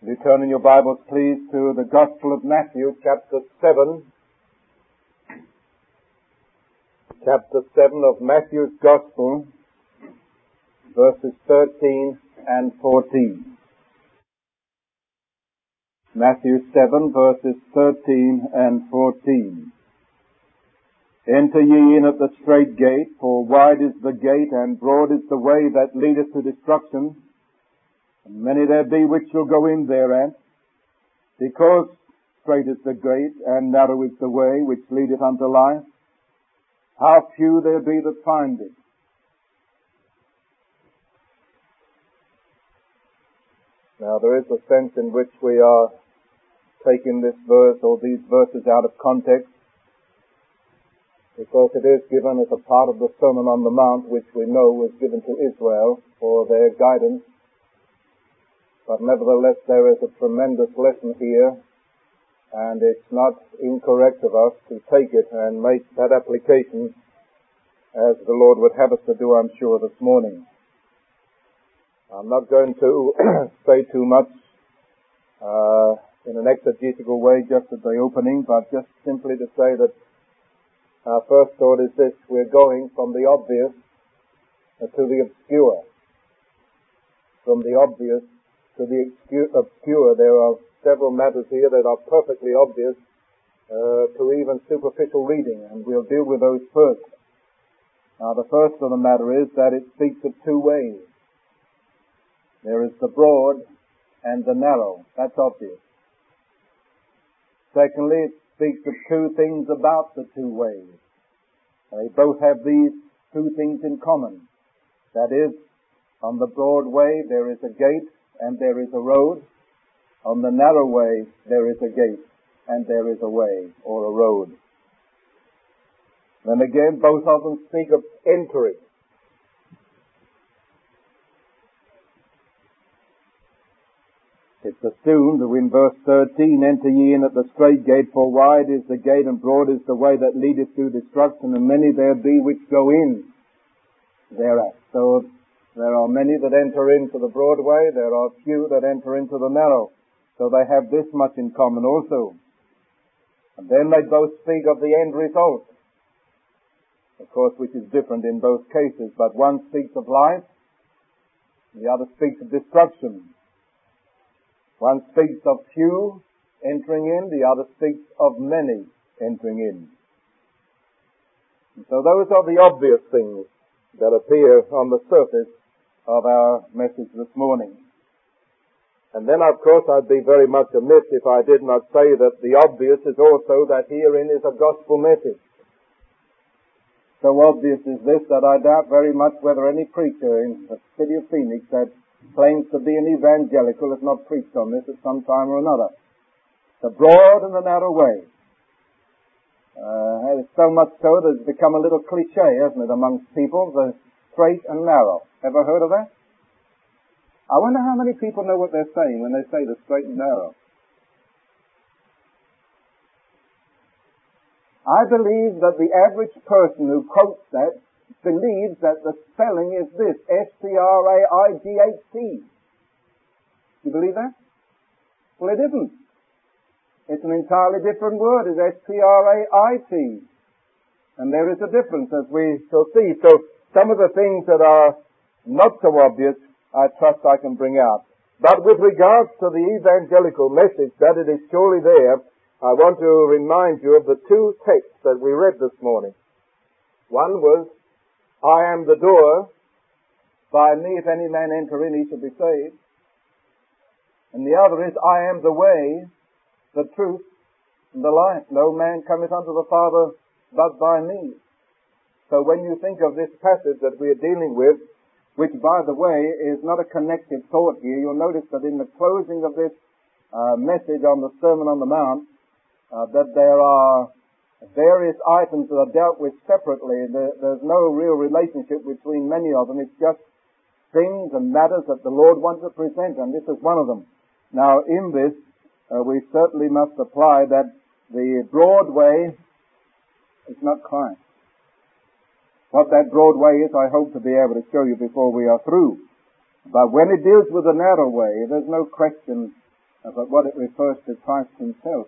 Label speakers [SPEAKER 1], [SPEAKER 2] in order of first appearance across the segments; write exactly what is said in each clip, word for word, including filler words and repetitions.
[SPEAKER 1] You turn in your Bibles, please, to the Gospel of Matthew, chapter seven. Chapter seven of Matthew's Gospel, verses thirteen and fourteen. Matthew seven, verses thirteen and fourteen. Enter ye in at the strait gate, for wide is the gate, and broad is the way that leadeth to destruction, and many there be which shall go in thereat. Because strait is the gate, and narrow is the way which leadeth unto life, how few there be that find it. Now there is a sense in which we are taking this verse or these verses out of context, because it is given as a part of the Sermon on the Mount, which we know was given to Israel for their guidance. But nevertheless, there is a tremendous lesson here, and it's not incorrect of us to take it and make that application as the Lord would have us to do, I'm sure, this morning. I'm not going to say too much uh, in an exegetical way just at the opening, but just simply to say that our first thought is this: we're going from the obvious to the obscure. From the obvious to the obscure. There are several matters here that are perfectly obvious uh, to even superficial reading, and we'll deal with those first. Now, the first of the matter is that it speaks of two ways. There is the broad and the narrow. That's obvious. Secondly, it speaks of two things about the two ways. They both have these two things in common. That is, on the broad way there is a gate and there is a road. On the narrow way there is a gate and there is a way or a road. Then again, both of them speak of entering. It's assumed that in verse thirteen, enter ye in at the strait gate, for wide is the gate and broad is the way that leadeth to destruction, and many there be which go in thereat. So there are many that enter into the broad way, there are few that enter into the narrow. So they have this much in common also. And then they both speak of the end result, of course, which is different in both cases, but one speaks of life, the other speaks of destruction. One speaks of few entering in, the other speaks of many entering in. And so those are the obvious things that appear on the surface of our message this morning. And then, of course, I'd be very much amiss if I did not say that the obvious is also that herein is a gospel message. So obvious is this that I doubt very much whether any preacher in the city of Phoenix that claims to be an evangelical has not preached on this at some time or another. The broad and the narrow way. Uh, it's so much so that it's become a little cliche, hasn't it, amongst people, the straight and narrow. Ever heard of that? I wonder how many people know what they're saying when they say the straight and narrow. I believe that the average person who quotes that believes that the spelling is this, S T R A I G H T. You believe that? Well, it isn't. It's an entirely different word. It's S T R A I T. And there is a difference, as we shall see. So some of the things that are not so obvious, I trust I can bring out. But with regards to the evangelical message, that it is surely there, I want to remind you of the two texts that we read this morning. One was, I am the door, by me if any man enter in, he shall be saved. And the other is, I am the way, the truth, and the life. No man cometh unto the Father but by me. So when you think of this passage that we are dealing with, which, by the way, is not a connected thought here, you'll notice that in the closing of this uh, message on the Sermon on the Mount, uh, that there are various items that are dealt with separately. There, there's no real relationship between many of them. It's just things and matters that the Lord wants to present, and this is one of them. Now, in this, uh, we certainly must apply that the broad way is not Christ. What that broad way is, I hope to be able to show you before we are through. But when it deals with the narrow way, there's no question uh, but what it refers to Christ himself.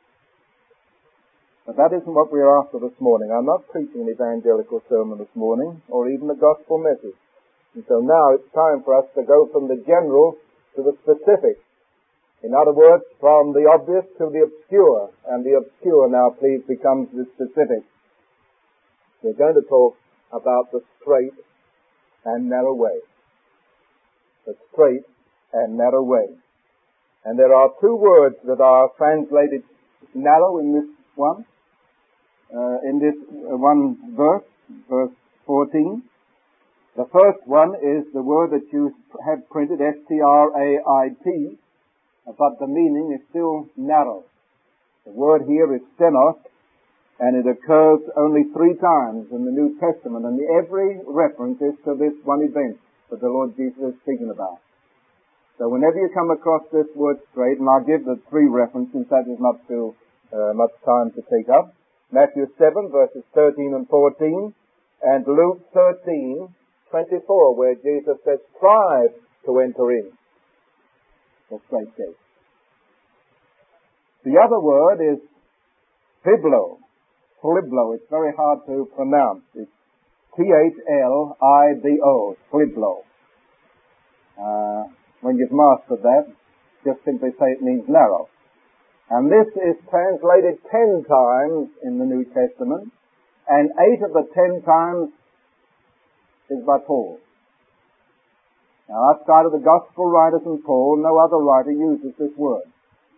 [SPEAKER 1] But that isn't what we're after this morning. I'm not preaching an evangelical sermon this morning, or even a gospel message. And so now it's time for us to go from the general to the specific. In other words, from the obvious to the obscure. And the obscure now, please, becomes the specific. We're going to talk about the straight and narrow way. The straight and narrow way. And there are two words that are translated narrow in this one. Uh, in this uh, one verse, verse fourteen. The first one is the word that you have printed, S T R A I T, but the meaning is still narrow. The word here is stenos, and it occurs only three times in the New Testament, and every reference is to this one event that the Lord Jesus is speaking about. So whenever you come across this word straight, and I'll give the three references, that is not too uh, much time to take up. Matthew seven, verses thirteen and fourteen, and Luke thirteen, twenty-four, where Jesus says, strive to enter in the straight gate. The other word is phiblo. Phiblo. It's very hard to pronounce. It's T H L I B O. Phiblo. Uh, when you've mastered that, just simply say it means narrow. And this is translated ten times in the New Testament, and eight of the ten times is by Paul. Now, outside of the Gospel writers and Paul, no other writer uses this word.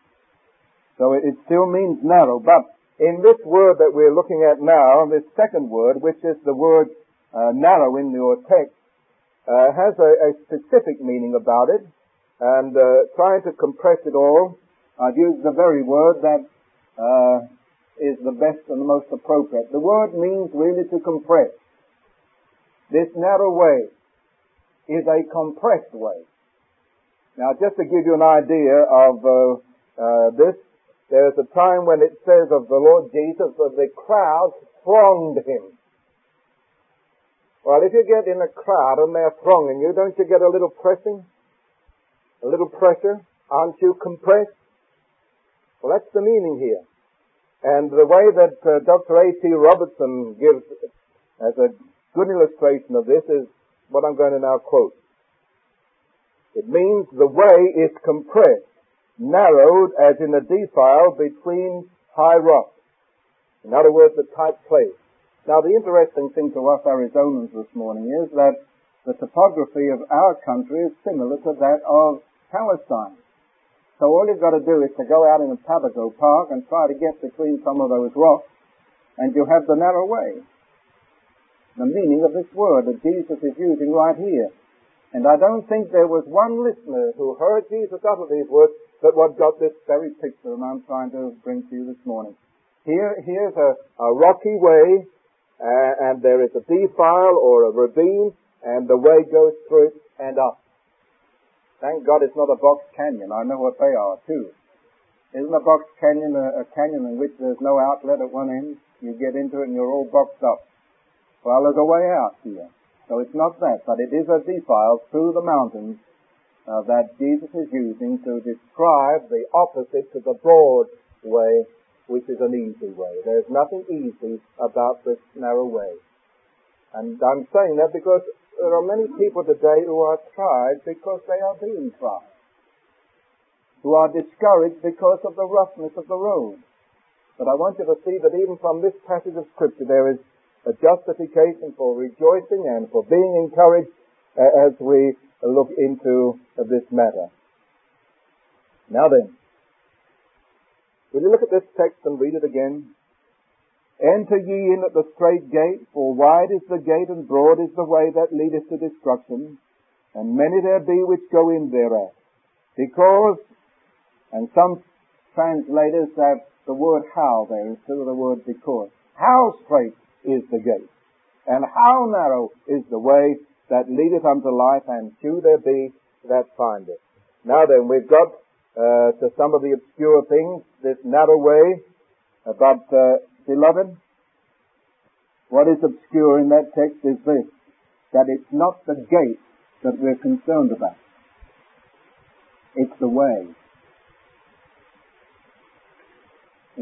[SPEAKER 1] So it, it still means narrow, but in this word that we're looking at now, this second word, which is the word uh, narrow in your text, uh, has a, a specific meaning about it, and uh, trying to compress it all, I've used the very word that uh, is the best and the most appropriate. The word means really to compress. This narrow way is a compressed way. Now, just to give you an idea of uh, uh, this, there's a time when it says of the Lord Jesus that the crowd thronged him. Well, if you get in a crowd and they're thronging you, don't you get a little pressing? A little pressure? Aren't you compressed? Well, that's the meaning here. And the way that uh, Doctor A T Robertson gives as a good illustration of this is what I'm going to now quote. It means the way is compressed, narrowed as in a defile between high rocks. In other words, a tight place. Now, the interesting thing to us Arizonans this morning is that the topography of our country is similar to that of Palestine. So all you've got to do is to go out in a Papago Park and try to get between some of those rocks, and you have the narrow way. The meaning of this word that Jesus is using right here. And I don't think there was one listener who heard Jesus utter these words but what got this very picture that I'm trying to bring to you this morning. Here, here's a, a rocky way, uh, and there is a defile or a ravine, and the way goes through it and up. Thank God it's not a box canyon. I know what they are, too. Isn't a box canyon a, a canyon in which there's no outlet at one end? You get into it and you're all boxed up. Well, there's a way out here. So it's not that, but it is a defile through the mountains uh, that Jesus is using to describe the opposite to the broad way, which is an easy way. There's nothing easy about this narrow way. And I'm saying that because there are many people today who are tried because they are being tried, who are discouraged because of the roughness of the road. But I want you to see that even from this passage of Scripture there is a justification for rejoicing and for being encouraged uh, as we look into uh, this matter. Now then, will you look at this text and read it again? Enter ye in at the strait gate, for wide is the gate and broad is the way that leadeth to destruction, and many there be which go in thereat. Because, and some translators have the word how there instead of the word because. How strait is the gate, and how narrow is the way that leadeth unto life, and few there be that find it. Now then, we've got uh, to some of the obscure things, this narrow way, uh, but uh, beloved, what is obscure in that text is this, that it's not the gate that we're concerned about. It's the way.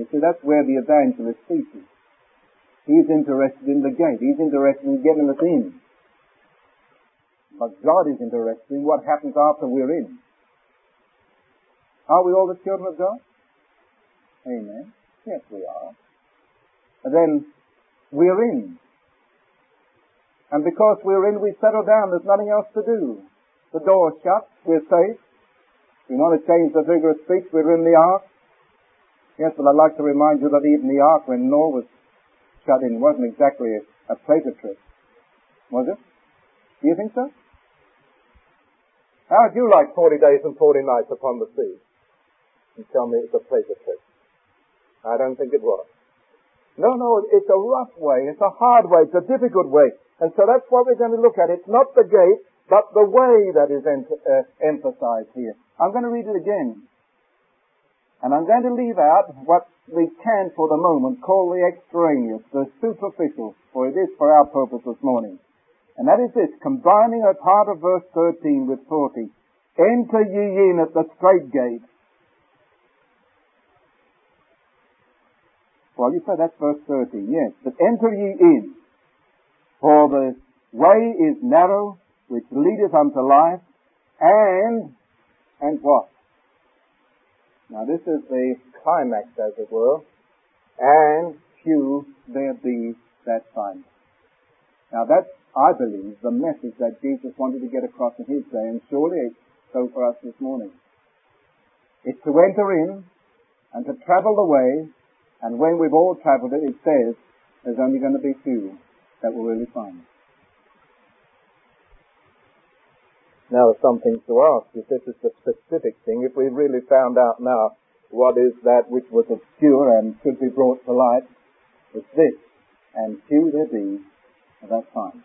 [SPEAKER 1] You see, that's where the evangelist speaks. He's interested in the gate. He's interested in getting us in. But God is interested in what happens after we're in. Are we all the children of God? Amen. Yes, we are. And then we're in. And because we're in, we settle down. There's nothing else to do. The door's shut. We're safe. We want to change the figure of speech. We're in the ark. Yes, but I'd like to remind you that even the ark, when Noah was shut in, wasn't exactly a, a pleasure trip. Was it? Do you think so? How would you like forty days and forty nights upon the sea? And tell me it's a pleasure trip. I don't think it was. No, no, it's a rough way. It's a hard way. It's a difficult way. And so that's what we're going to look at. It's not the gate, but the way that is em- uh, emphasized here. I'm going to read it again. And I'm going to leave out what we can for the moment call the extraneous, the superficial, for it is for our purpose this morning. And that is this, combining a part of verse thirteen with forty. Enter ye in at the strait gate. Well, you say that's verse thirteen, yes. But enter ye in. For the way is narrow, which leadeth unto life, and, and what? Now this is the climax, as it were, and few there be that find. Now that's, I believe, the message that Jesus wanted to get across in his day, and surely it's so for us this morning. It's to enter in, and to travel the way, and when we've all traveled it, it says, there's only going to be few that will really find it. Now there's some things to ask. If this is the specific thing, if we really found out now what is that which was obscure and should be brought to light, it's this, and few there be, that's fine.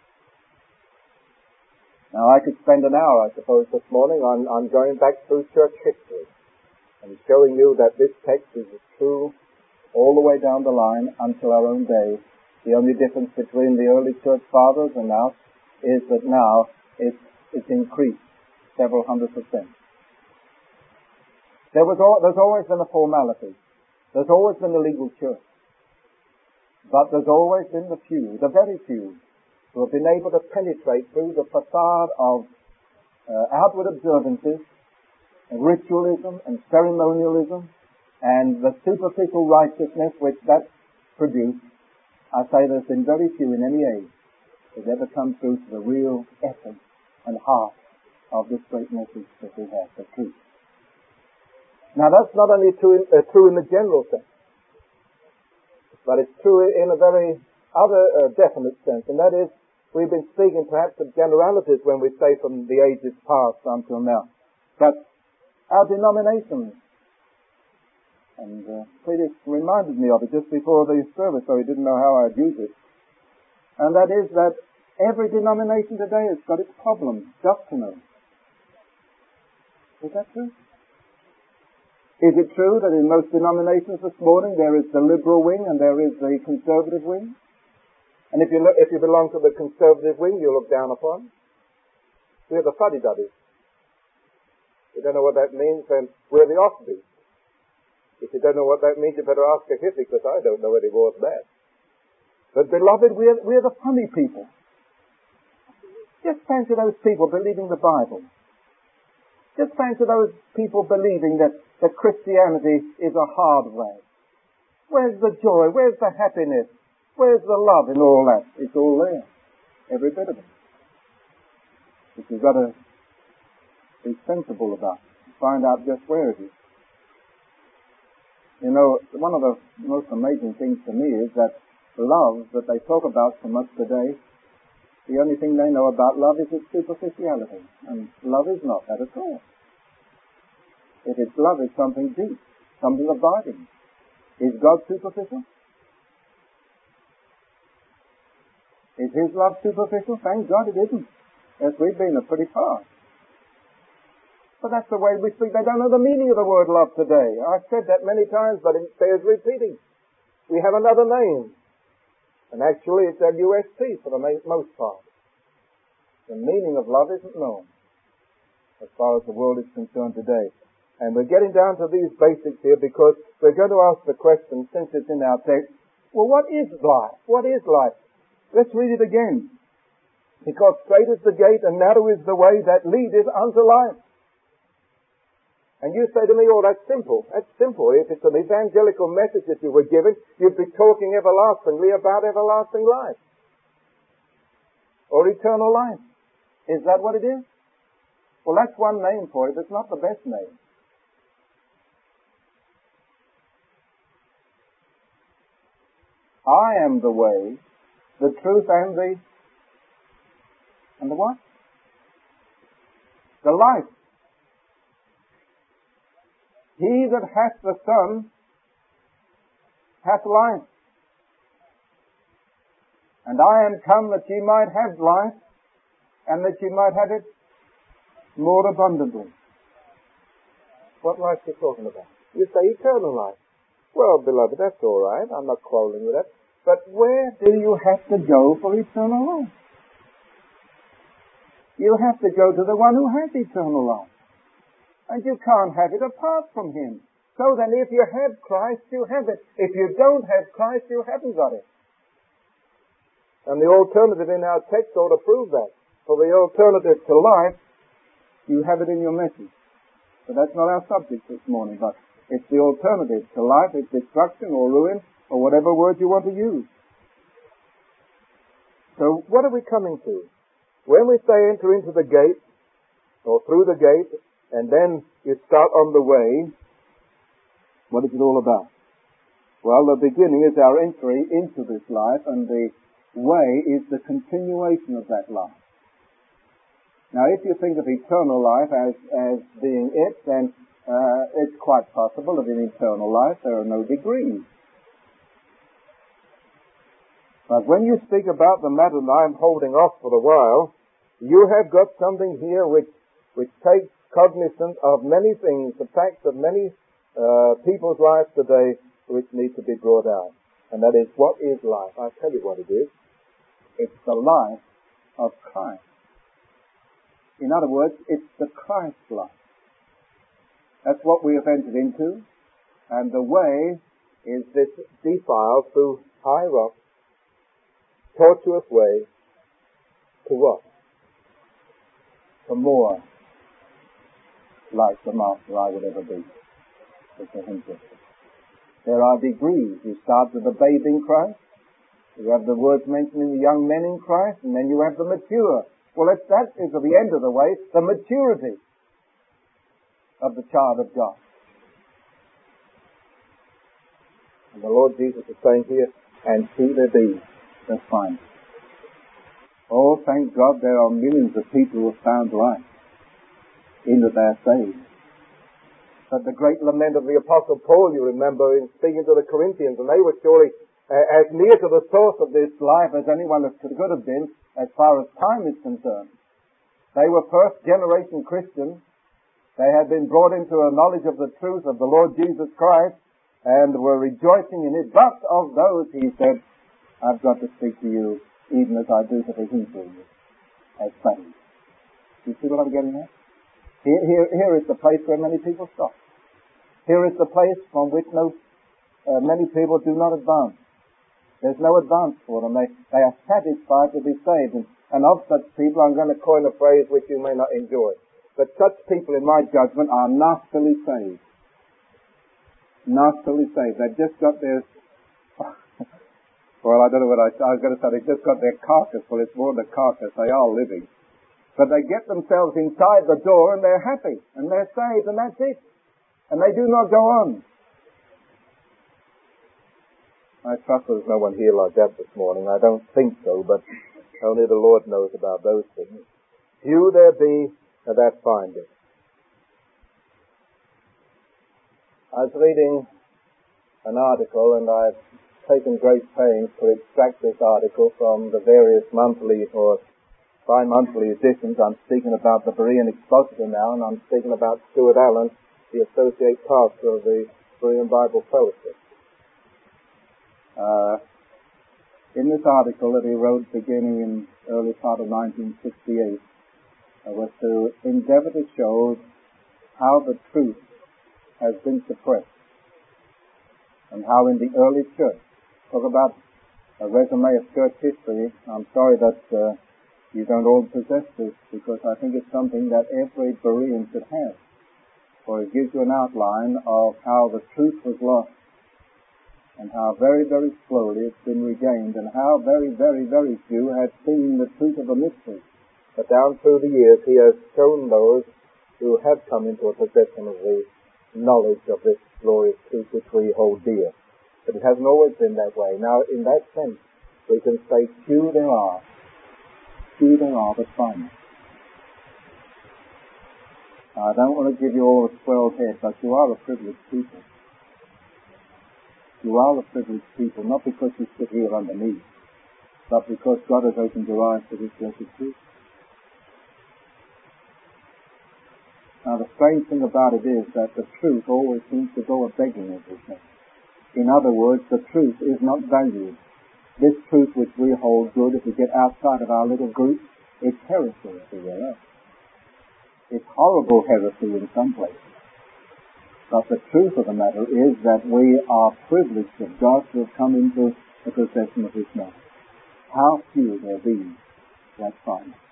[SPEAKER 1] Now I could spend an hour, I suppose, this morning on, on going back through church history and showing you that this text is true all the way down the line until our own day. The only difference between the early church fathers and us is that now it's, it's increased several hundred percent. There was all, there's always been a formality. There's always been a legal church. But there's always been the few, the very few, who have been able to penetrate through the facade of uh, outward observances, and ritualism and ceremonialism, and the superficial righteousness which that produced. I say there's been very few in any age that ever come through to the real essence and heart of this great message that we have, the truth. Now that's not only true in, uh, true in the general sense, but it's true in a very other uh, definite sense, and that is, we've been speaking perhaps of generalities when we say from the ages past until now. But our denominations, and uh, Cletus reminded me of it just before the service, so he didn't know how I'd use it. And that is that every denomination today has got its problems, doctrinal. Is that true? Is it true that in most denominations this morning there is the liberal wing and there is the conservative wing? And if you look, if you belong to the conservative wing, you look down upon. We're the fuddy-duddies. You don't know what that means, then we're the offbeat. If you don't know what that means, you better ask a hippie, because I don't know any more than that. But beloved, we're, we're the funny people. Just fancy those people believing the Bible. Just fancy those people believing that, that Christianity is a hard way. Where's the joy? Where's the happiness? Where's the love in all that? It's all there. Every bit of it. But you've got to be sensible about it. Find out just where it is. You know, one of the most amazing things to me is that love that they talk about so much today, the only thing they know about love is its superficiality. And love is not that at all. If it's love, it's something deep, something abiding. Is God superficial? Is His love superficial? Thank God it isn't. Yes, we've been a pretty far. But that's the way we speak. They don't know the meaning of the word love today. I've said that many times, but it bears repeating. We have another name. And actually it's L U S T for the most part. The meaning of love isn't known as far as the world is concerned today.
[SPEAKER 2] And we're getting down to these basics here because we're going to ask the question, since it's in our text, well, what is life? What is life? Let's read it again. Because straight is the gate and narrow is the way that leadeth unto life. And you say to me, oh, that's simple. That's simple. If it's an evangelical message that you were given, you'd be talking everlastingly about everlasting life. Or eternal life. Is that what it is? Well, that's one name for it. It's not the best name. I am the way, the truth, and the... And the what? The life. He that hath the Son hath life. And I am come that ye might have life, and that ye might have it more abundantly. What life are you talking about? You say eternal life. Well, beloved, that's all right. I'm not quarreling with that. But where do you have to go for eternal life? You have to go to the one who has eternal life. And you can't have it apart from him. So then if you have Christ, you have it. If you don't have Christ, you haven't got it. And the alternative in our text ought to prove that. For the alternative to life, you have it in your message. But that's not our subject this morning, but it's the alternative to life. It's destruction or ruin or whatever word you want to use. So what are we coming to? When we say enter into the gate, or through the gate, and then you start on the way, what is it all about? Well, the beginning is our entry into this life, and the way is the continuation of that life. Now, if you think of eternal life as, as being it, then uh, it's quite possible that in eternal life there are no degrees. But when you speak about the matter that I'm holding off for a while, you have got something here which, which takes cognizant of many things, the facts of many uh, people's lives today which need to be brought out. And that is, what is life? I'll tell you what it is. It's the life of Christ. In other words, it's the Christ life. That's what we have entered into. And the way is this defile through high rock, tortuous way, to what? To more like the Master I would ever be. There are degrees. You start with the babe in Christ. You have the words mentioning the young men in Christ, and then you have the mature. Well, if that is at the end of the way, the maturity of the child of God. And the Lord Jesus is saying here, and see there be. That's fine. Oh, thank God there are millions of people who have found life in that they are saved. But the great lament of the Apostle Paul, you remember, in speaking to the Corinthians, and they were surely uh, as near to the source of this life as anyone could have been as far as time is concerned. They were first generation Christians. They had been brought into a knowledge of the truth of the Lord Jesus Christ and were rejoicing in it. But of those, he said, I've got to speak to you even as I do to the Hebrews, as slaves. You see what I'm getting at? Here, here, here is the place where many people stop. Here is the place from which no, uh, many people do not advance. There's no advance for them. They, they are satisfied to be saved. And, and of such people, I'm going to coin a phrase which you may not enjoy. But such people, in my judgment, are nastily saved. Nastily saved. They've just got their... well, I don't know what I, I was going to say. They've just got their carcass. Well, it's more than a carcass. They are living. But they get themselves inside the door and they're happy. And they're saved and that's it. And they do not go on. I trust there's no one here like that this morning. I don't think so, but only the Lord knows about those things. Few there be that find it. I was reading an article, and I've taken great pains to extract this article from the various monthly or bi-monthly editions. I'm speaking about the Berean Expositor now, and I'm speaking about Stuart Allen, the associate pastor of the Berean Bible Fellowship. Uh, in this article that he wrote beginning in early part of nineteen sixty-eight, uh, was to endeavor to show how the truth has been suppressed, and how in the early church, talk about a resume of church history. I'm sorry that uh, you don't all possess this, because I think it's something that every Berean should have, for it gives you an outline of how the truth was lost, and how very, very slowly it's been regained, and how very, very, very few had seen the truth of the mystery. But down through the years, he has shown those who have come into a possession of the knowledge of this glorious truth which we hold dear. But it hasn't always been that way. Now, in that sense, we can say, few there are, few there are that find it. I don't want to give you all a swelled head, but you are a privileged people. You are a privileged people, not because you sit here underneath, but because God has opened your eyes to this blessed truth. Now, the strange thing about it is that the truth always seems to go a-begging everything. In other words, the truth is not valued. This truth which we hold good, if we get outside of our little group, it's heresy everywhere else. It's horrible heresy in some places. But the truth of the matter is that we are privileged of God to have come into the possession of His knowledge. How few there be that find it.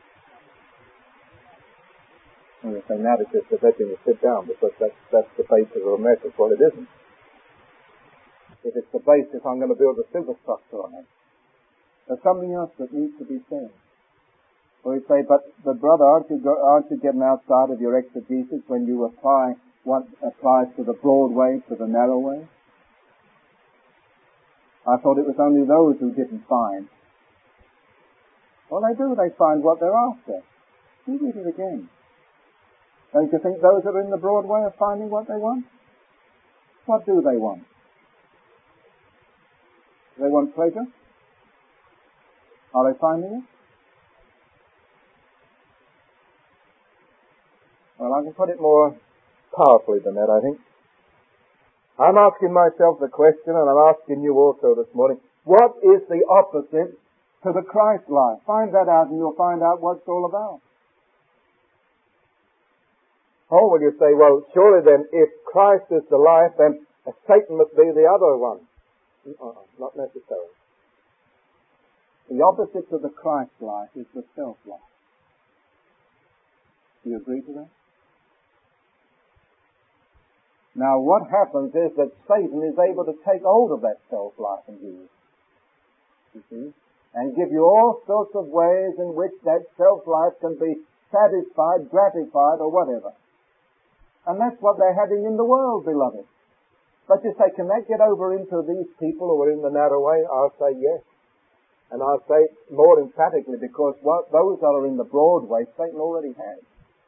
[SPEAKER 2] Well, you say, now it's just letting you sit down, because that's, that's the basis of a message. Well, it isn't. If it's the basis, I'm going to build a superstructure on it. There's something else that needs to be said. Or you say, but, but brother, aren't you, go, aren't you getting outside of your exegesis when you apply what applies to the broad way, to the narrow way? I thought it was only those who didn't find. Well, they do. They find what they're after. You read it again. Don't you think those that are in the broad way are finding what they want? What do they want? Do they want pleasure? Are they finding it? Well, I can put it more powerfully than that, I think. I'm asking myself the question, and I'm asking you also this morning, what is the opposite to the Christ life? Find that out and you'll find out what it's all about. Oh, will you say, well, surely then, if Christ is the life, then Satan must be the other one. Uh-uh, not necessarily. The opposite to the Christ life is the self-life. Do you agree to that? Now, what happens is that Satan is able to take hold of that self-life and use it, you see, and give you all sorts of ways in which that self-life can be satisfied, gratified, or whatever. And that's what they're having in the world, beloved. But you say, can that get over into these people who are in the narrow way? I'll say yes. And I'll say more emphatically, because what those that are in the broad way, Satan already has.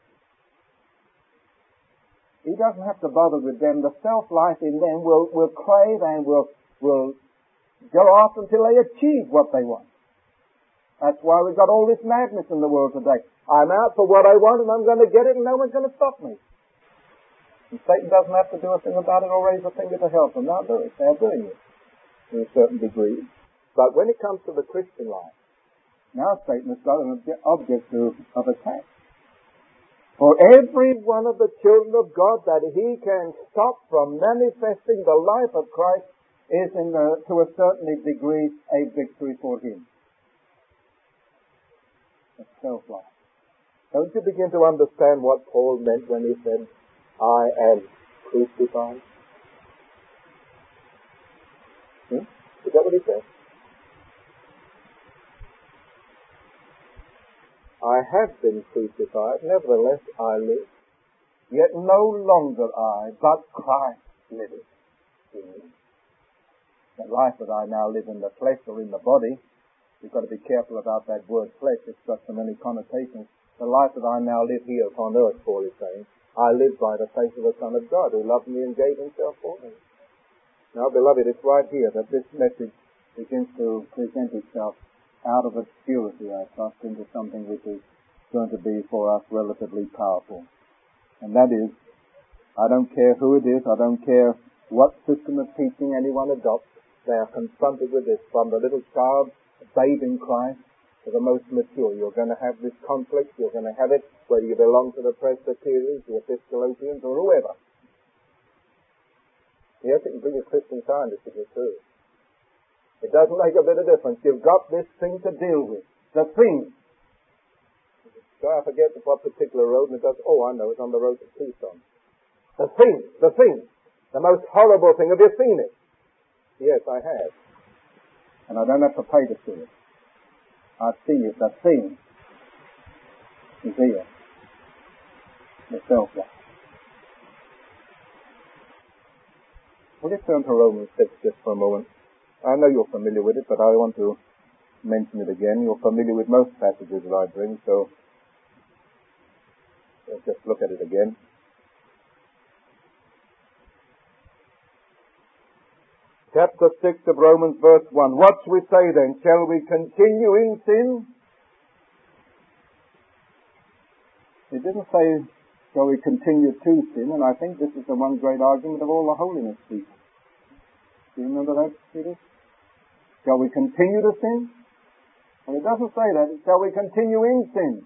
[SPEAKER 2] He doesn't have to bother with them. The self-life in them will, will crave and will, will go off until they achieve what they want. That's why we've got all this madness in the world today. I'm out for what I want and I'm going to get it and no one's going to stop me. And Satan doesn't have to do a thing about it or raise a finger to help them. They'll do it. They're doing it to a certain degree. But when it comes to the Christian life, now Satan has got an obje- object of, of attack. For every one of the children of God that he can stop from manifesting the life of Christ is, in the, to a certain degree, a victory for him. It's self-life. Don't you begin to understand what Paul meant when he said, I am crucified? Hmm? Is that what he said? I have been crucified, nevertheless I live. Yet no longer I, but Christ liveth in me. The life that I now live in the flesh or in the body, you've got to be careful about that word flesh, it's got so many connotations. The life that I now live here upon earth, Paul is saying, I live by the faith of the Son of God who loved me and gave himself for me. Now, beloved, it's right here that this message begins to present itself out of obscurity, I trust, into something which is going to be for us relatively powerful. And that is, I don't care who it is, I don't care what system of teaching anyone adopts, they are confronted with this from the little child, the babe in Christ, to the most mature. You're going to have this conflict, you're going to have it whether you belong to the Presbyterians, the Episcopalians, or whoever. Yes, it can bring you Christian Scientist if you too. It doesn't make a bit of difference. You've got this thing to deal with. The thing. So I forget what particular road, and it does. Oh, I know, it's on the road to Tucson. The thing, the thing, the most horrible thing. Have you seen it? Yes, I have. And I don't have to pay to see it. I see it. The thing is here. The self-life. Will you turn to Romans six just for a moment? I know you're familiar with it, but I want to mention it again. You're familiar with most passages that I bring, so let's just look at it again. Chapter six of Romans, verse one. What shall we say then? Shall we continue in sin? It didn't say, shall we continue to sin? And I think this is the one great argument of all the holiness people. Do you remember that, Peter? Shall we continue to sin? Well, it doesn't say that. It shall we continue in sin?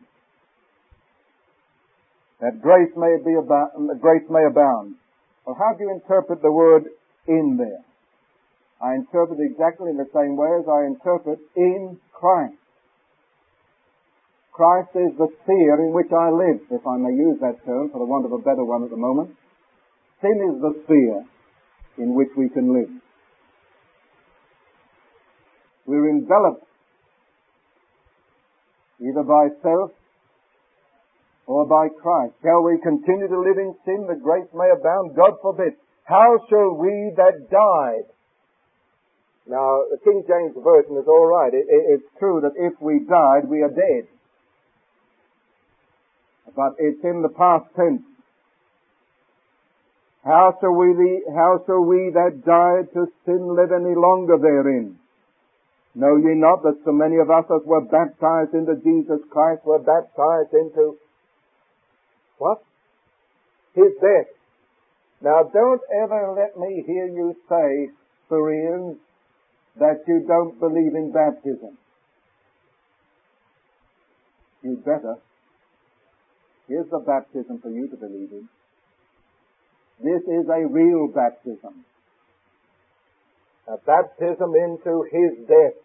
[SPEAKER 2] That grace may be about, grace may abound. Well, how do you interpret the word in there? I interpret it exactly in the same way as I interpret in Christ. Christ is the sphere in which I live, if I may use that term for the want of a better one at the moment. Sin is the sphere in which we can live. We're enveloped either by self or by Christ. Shall we continue to live in sin that grace may abound? God forbid. How shall we that died? Now, the King James Version is all right. It, it, it's true that if we died, we are dead. But it's in the past tense. How shall we, how shall we that died to sin live any longer therein? Know ye not that so many of us as were baptized into Jesus Christ were baptized into what? His death. Now don't ever let me hear you say, Bereans, that you don't believe in baptism. You'd better. Here's the baptism for you to believe in. This is a real baptism. A baptism into His death.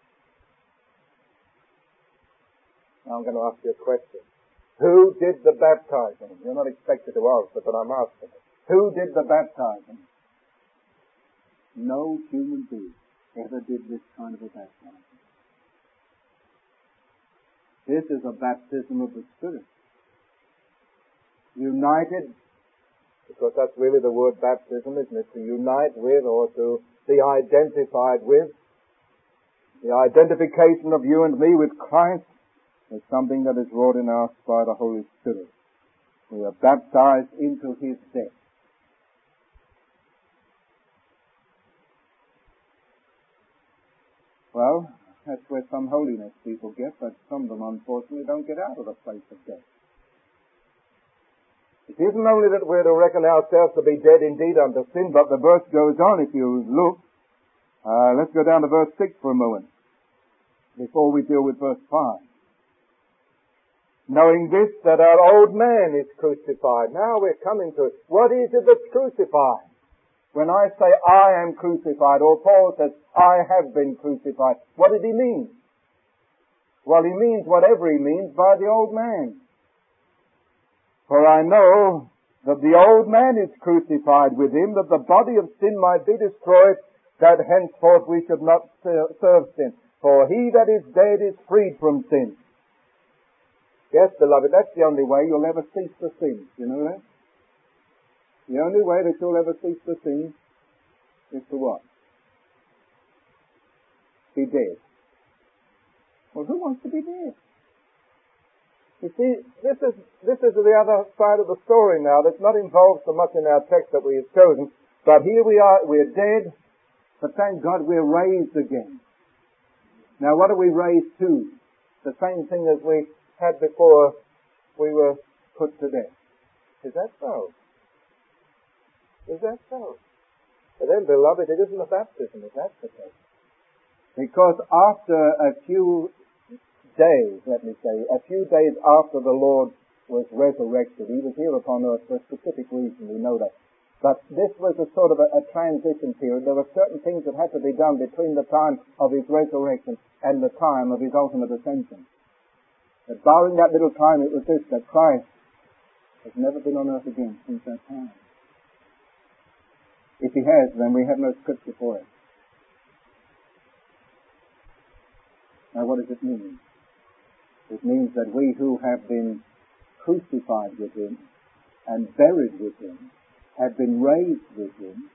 [SPEAKER 2] Now I'm going to ask you a question. Who did the baptizing? You're not expected to answer, but I'm asking it. Who did the baptizing? No human being ever did this kind of a baptizing. This is a baptism of the Spirit. United, because that's really the word baptism, isn't it? To unite with or to be identified with. The identification of you and me with Christ is something that is wrought in us by the Holy Spirit. We are baptized into His death. Well, that's where some holiness people get, but some of them unfortunately don't get out of the place of death. It isn't only that we're to reckon ourselves to be dead indeed unto sin, but the verse goes on, if you look. Uh, let's go down to verse six for a moment, before we deal with verse five. Knowing this, that our old man is crucified. Now we're coming to it. What is it that's crucified? When I say I am crucified, or Paul says I have been crucified, what does he mean? Well, he means whatever he means by the old man. For I know that the old man is crucified with him, that the body of sin might be destroyed, that henceforth we should not serve sin. For he that is dead is freed from sin. Yes, beloved, that's the only way you'll ever cease to sin. You know that? The only way that you'll ever cease to sin is to what? Be dead. Well, who wants to be dead? You see, this is this is the other side of the story now that's not involved so much in our text that we have chosen. But here we are, we're dead, but thank God we're raised again. Now what are we raised to? The same thing as we had before we were put to death. Is that so? Is that so? But then, beloved, it isn't a baptism, if that's the case. Because after a few days, let me say, a few days after the Lord was resurrected, He was here upon earth for a specific reason, we know that. But this was a sort of a, a transition period. There were certain things that had to be done between the time of his resurrection and the time of his ultimate ascension. But barring that little time, it was this, that Christ has never been on earth again since that time. If he has, then we have no scripture for it. Now what does it mean? It means that we who have been crucified with him and buried with him have been raised with him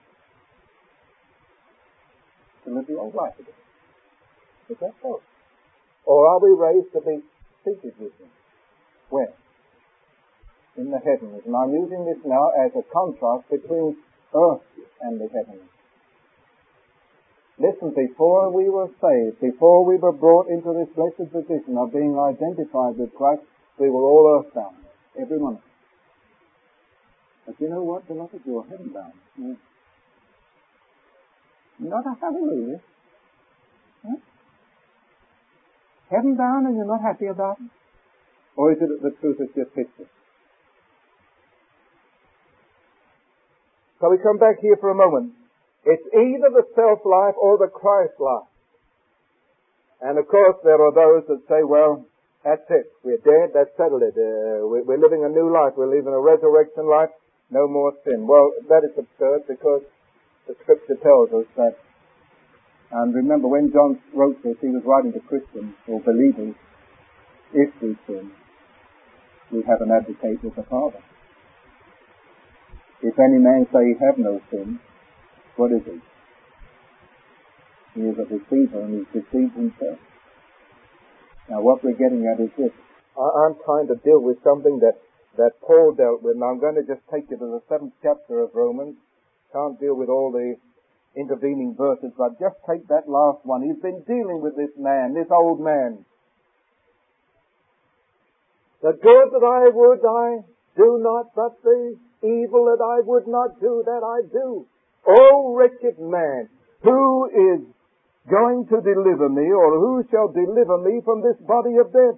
[SPEAKER 2] to live the old life again. Is that so? Or are we raised to be seated with him? Where? In the heavens. And I'm using this now as a contrast between earth and the heavens. Listen, before we were saved, before we were brought into this blessed position of being identified with Christ, we were all earthbound, every one of us. But you know what, beloved? You are heaven-bound. Yeah. Not a hallelujah. Huh? Heaven-bound and you're not happy about it? Or is it that the truth is just history? So we come back here for a moment. It's either the self-life or the Christ-life. And of course there are those that say, well, that's it. We're dead, that's settled it. Uh, we're, we're living a new life. We're living a resurrection life. No more sin. Well, that is absurd because the Scripture tells us that, and remember when John wrote this, he was writing to Christians or believers, if we sin, we have an advocate with the Father. If any man say he have no sin, what is he? He is a deceiver and he's deceived himself. Now what we're getting at is this. I'm trying to deal with something that that Paul dealt with. Now I'm going to just take you to the seventh chapter of Romans. Can't deal with all the intervening verses, but just take that last one. He's been dealing with this man, this old man. The good that I would I do not, but the evil that I would not do, that I do. O wretched man, who is going to deliver me, or who shall deliver me from this body of death?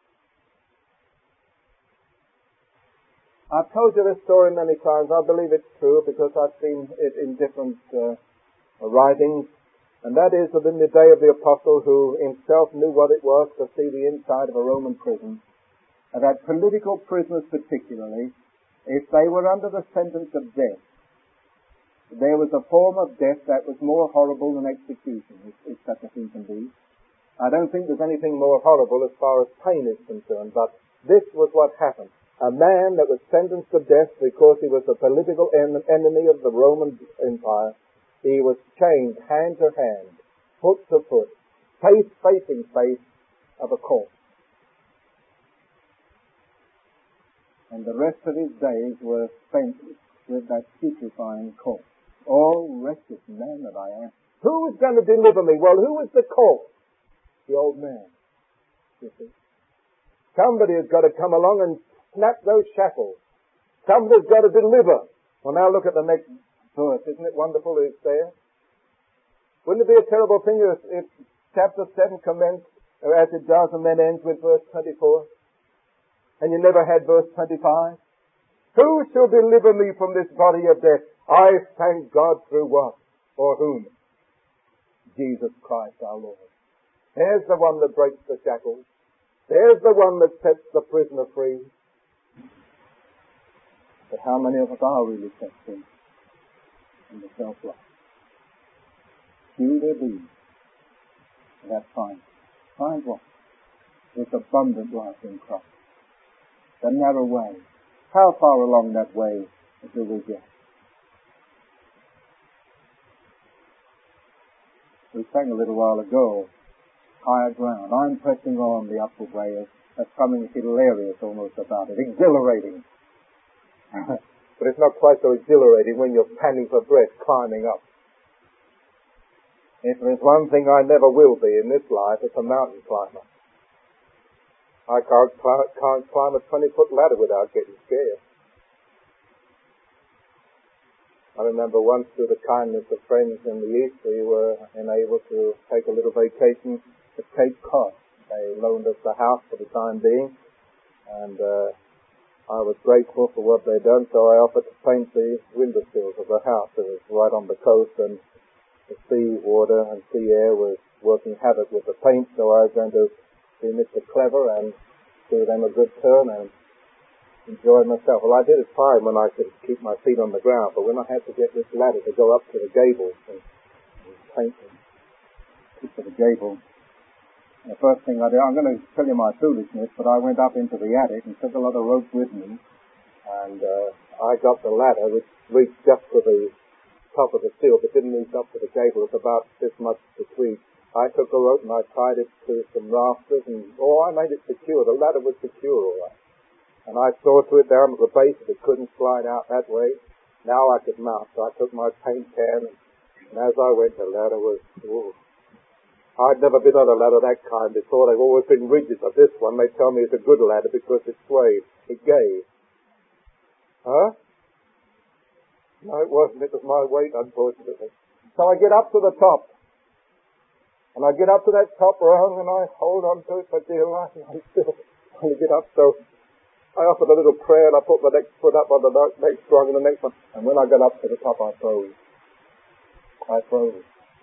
[SPEAKER 2] I've told you this story many times. I believe it's true because I've seen it in different uh, writings. And that is that in the day of the apostle, who himself knew what it was to see the inside of a Roman prison, and that political prisoners particularly, if they were under the sentence of death, there was a form of death that was more horrible than execution, if, if such a thing can be. I don't think there's anything more horrible as far as pain is concerned, but this was what happened. A man that was sentenced to death because he was a political en- enemy of the Roman Empire, he was chained hand to hand, foot to foot, face facing face of a corpse. And the rest of his days were spent with that putrefying corpse. Oh, wretched man that I am. Who is going to deliver me? Well, who is the corpse? The old man. You see? Somebody has got to come along and snap those shackles. Somebody's got to deliver. Well, now look at the next verse. Isn't it wonderful that it's there? Wouldn't it be a terrible thing if, if chapter seven commenced as it does and then ends with verse twenty-four? And you never had verse twenty-five? Who shall deliver me from this body of death? I thank God through what? Or whom? Jesus Christ our Lord. There's the one that breaks the shackles. There's the one that sets the prisoner free. But how many of us are really set free in the self-life? Few there be. That's fine. Find what? This abundant life in Christ. The narrow way. How far along that way do we get? We sang a little while ago, higher ground. I'm pressing on the upward way. There's something hilarious almost about it. Exhilarating. But it's not quite so exhilarating when you're panting for breath climbing up. If there's one thing I never will be in this life, it's a mountain climber. I can't, can't climb a twenty-foot ladder without getting scared. I remember once, through the kindness of friends in the East, we were enabled to take a little vacation to Cape Cod. They loaned us the house for the time being, and uh, I was grateful for what they'd done, so I offered to paint the windowsills of the house. It was right on the coast, and the sea water and sea air was working havoc with the paint, so I was going to be Mister Clever and do them a good turn and enjoy myself. Well, I did it fine when I could keep my feet on the ground, but when I had to get this ladder to go up to the gables and, and paint them, to the gable, the first thing I did, I'm going to tell you my foolishness, but I went up into the attic and took a lot of rope with me, and uh, I got the ladder, which reached just to the top of the sill, but didn't reach up to the gable. It's about this much between. I took a rope and I tied it to some rafters, and oh, I made it secure. The ladder was secure, all right. And I saw to it down at the base that it couldn't slide out that way. Now I could mount, so I took my paint can, and, and as I went, the ladder was, ooh, I'd never been on a ladder that kind before. They've always been rigid, but this one, they tell me it's a good ladder because it swayed. It gave. Huh? No, it wasn't. It was my weight, unfortunately. So I get up to the top. And I get up to that top rung, and I hold on to it for dear life, and I still only get up. So I offered a little prayer, and I put my next foot up on the next rung and the next one. And when I got up to the top, I froze. I froze.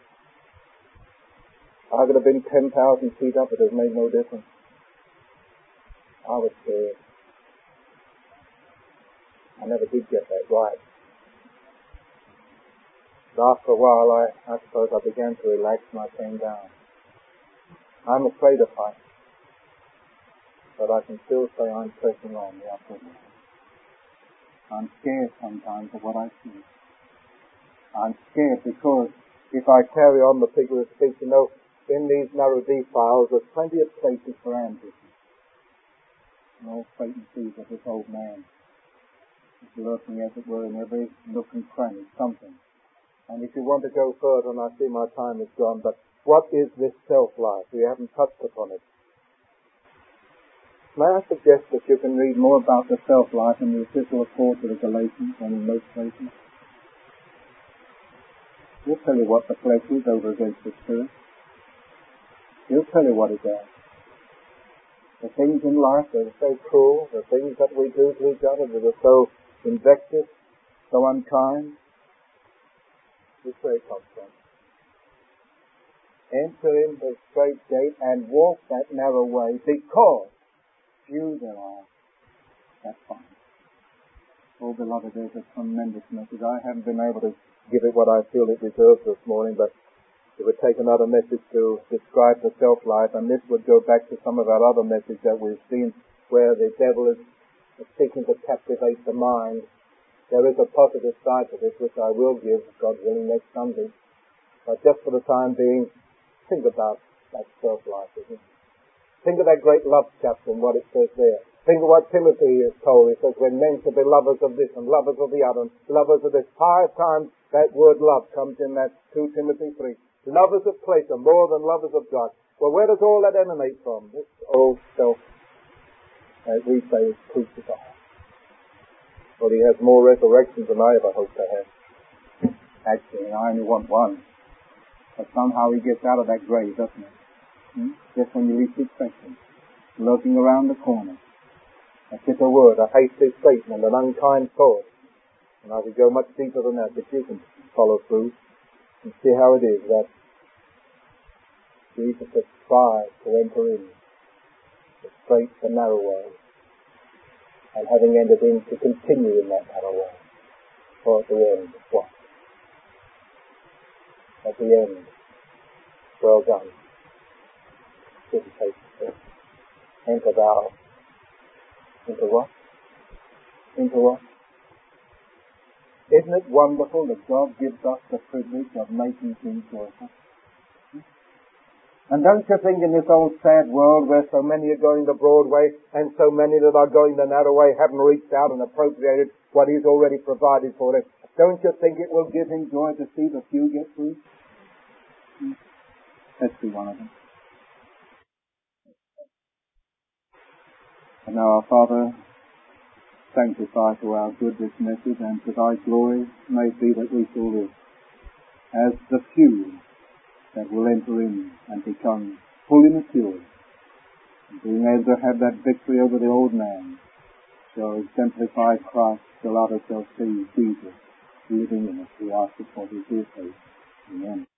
[SPEAKER 2] I could have been ten thousand feet up, it has made no difference. I was scared. I never did get that right. But after a while, I, I suppose I began to relax and I came down. I'm afraid of heights, but I can still say I'm pressing on the upward way. I'm scared sometimes of what I see. I'm scared because if I carry on the figure of speech, you know, in these narrow defiles, there's plenty of places for ambush. And all Satan sees of this old man is lurking, as it were, in every nook and cranny, something. And if you want to go further, and I see my time is gone, but what is this self-life? We haven't touched upon it. May I suggest that you can read more about the self-life in the epistle of Paul to the Galatians than in most places? He'll tell you what the flesh is over against the spirit. He'll tell you what it does. The things in life that are so cruel, the things that we do to each other that are so invective, so unkind, this is where it comes from. Enter in the straight gate and walk that narrow way, because few there are that find. Oh, beloved, there's a tremendous message. I haven't been able to give it what I feel it deserves this morning, but it would take another message to describe the self-life, and this would go back to some of our other messages that we've seen where the devil is seeking to captivate the mind. There is a positive side to this, which I will give, God willing, next Sunday. But just for the time being, think about that self-life, isn't it? Think of that great love chapter and what it says there. Think of what Timothy is told. It says, when men shall be lovers of this and lovers of the other, and lovers of this. Five times that word love comes in that two Timothy three. Lovers of pleasure more than lovers of God. Well, where does all that emanate from? This old self, as we say, is crucified. Well, he has more resurrections than I ever hoped to have. Actually, I only want one. But somehow he gets out of that grave, doesn't he? Hmm? Just when you least expect him. Lurking around the corner. A bitter word, a hasty statement, an unkind thought. And I could go much deeper than that, but you can follow through. And see how it is that Jesus has tried to enter in the straight, the narrow way, and having entered in, to continue in that narrow way. For at the end, what? At the end, well done. Didn't take it. Enter thou into what? Into what? Isn't it wonderful that God gives us the privilege of making things joyful? And don't you think in this old sad world where so many are going the broad way and so many that are going the narrow way haven't reached out and appropriated what He's already provided for them, don't you think it will give Him joy to see the few get through? Let's be one of them. And now, our Father, sanctify to our good this message, and to Thy glory may it be that we shall live as the few that will enter in and become fully mature, and being able to have that victory over the old man shall exemplify Christ till others shall see Jesus living in us. We ask it for his dear sake. Amen.